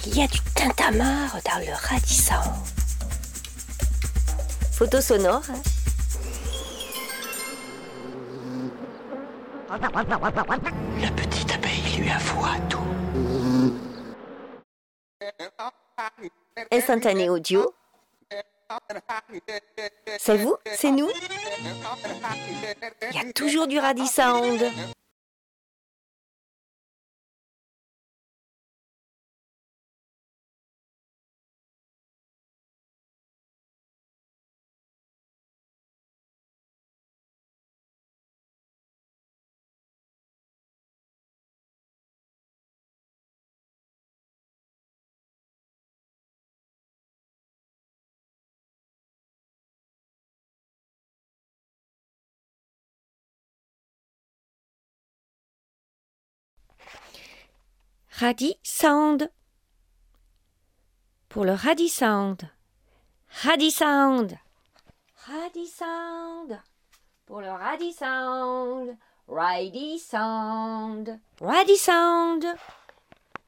Il y a du tintamarre dans le radisson. Photo sonore. La petite abeille lui avoua tout. Instantané audio. C'est vous? C'est nous? Il y a toujours du Radisound. Radisound. Pour le Radisound. Radisound. Radisound. Pour le Radisound. Radisound. Radisound.